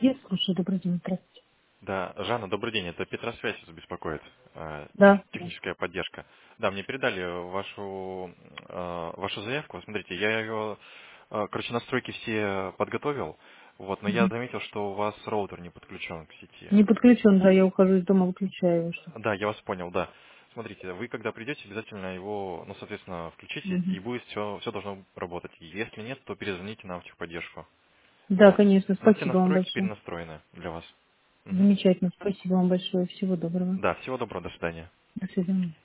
Я слушаю. Добрый день. Здравствуйте. Да, Жанна, добрый день. Это Петросвязь вас беспокоит. Да. Да. Техническая поддержка. Да, мне передали вашу заявку. Смотрите, я ее, короче, настройки все подготовил. Вот, но я Мгм. заметил, что у вас роутер не подключен к сети. Не подключен, да, я ухожу из дома, выключаю его. Что. Да, я вас понял, да. Смотрите, вы когда придете, обязательно его, ну, соответственно, включите, Мгм. и будет все должно работать. Если нет, то перезвоните нам в техподдержку. Да, Вот. конечно. Но все Спасибо вам настройки большое. перенастроены для вас. Мгм. Замечательно. Спасибо вам большое. Всего доброго. Да, всего доброго, до свидания. До свидания.